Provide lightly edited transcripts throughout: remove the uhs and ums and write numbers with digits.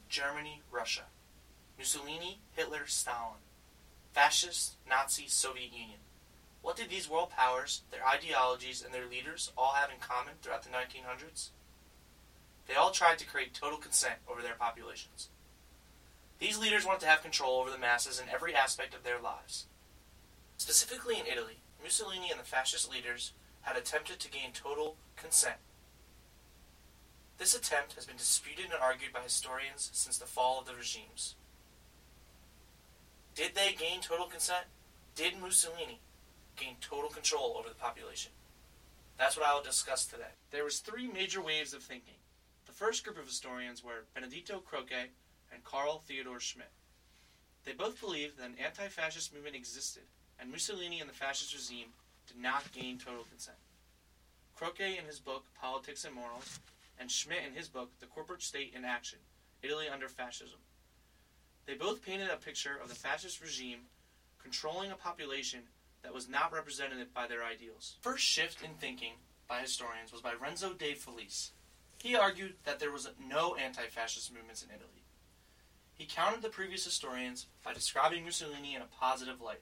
Germany, Russia. Mussolini, Hitler, Stalin. Fascist, Nazi, Soviet Union. What did these world powers, their ideologies, and their leaders all have in common throughout the 1900s? They all tried to create total consent over their populations. These leaders wanted to have control over the masses in every aspect of their lives. Specifically in Italy, Mussolini and the fascist leaders had attempted to gain total consent. This attempt has been disputed and argued by historians since the fall of the regimes. Did they gain total consent? Did Mussolini gain total control over the population? That's what I will discuss today. There was three major waves of thinking. The first group of historians were Benedetto Croce and Carl Theodor Schmidt. They both believed that an anti-fascist movement existed, and Mussolini and the fascist regime did not gain total consent. Croce in his book Politics and Morals, and Schmidt in his book The Corporate State in Action, Italy Under Fascism. They both painted a picture of the fascist regime controlling a population that was not represented by their ideals. First shift in thinking by historians was by Renzo de Felice. He argued that there was no anti-fascist movements in Italy. He countered the previous historians by describing Mussolini in a positive light.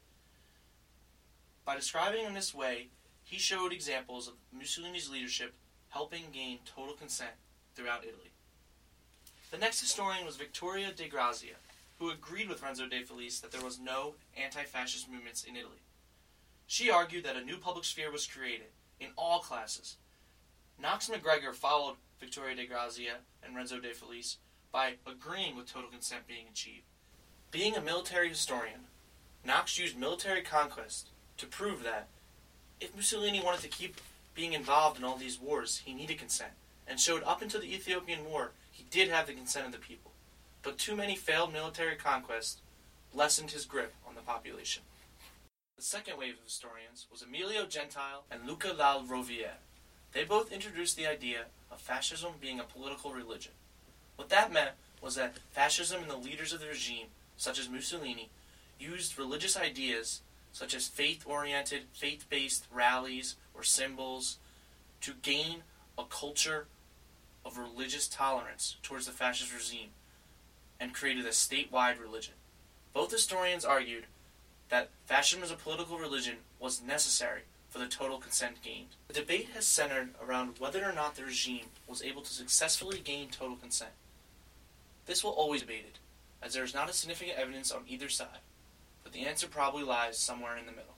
By describing him in this way, he showed examples of Mussolini's leadership helping gain total consent throughout Italy. The next historian was Vittoria de Grazia, who agreed with Renzo de Felice that there was no anti-fascist movements in Italy. She argued that a new public sphere was created, in all classes. Knox McGregor followed Vittoria de Grazia and Renzo de Felice by agreeing with total consent being achieved. Being a military historian, Knox used military conquest to prove that if Mussolini wanted to keep being involved in all these wars, he needed consent, and showed up until the Ethiopian War, he did have the consent of the people. But too many failed military conquests lessened his grip on the population. The second wave of historians was Emilio Gentile and Luca La Rovere. They both introduced the idea of fascism being a political religion. What that meant was that fascism and the leaders of the regime, such as Mussolini, used religious ideas such as faith-oriented, faith-based rallies or symbols to gain a culture of religious tolerance towards the fascist regime and created a statewide religion. Both historians argued that fascism as a political religion was necessary for the total consent gained. The debate has centered around whether or not the regime was able to successfully gain total consent. This will always be debated, as there is not a significant evidence on either side, but the answer probably lies somewhere in the middle.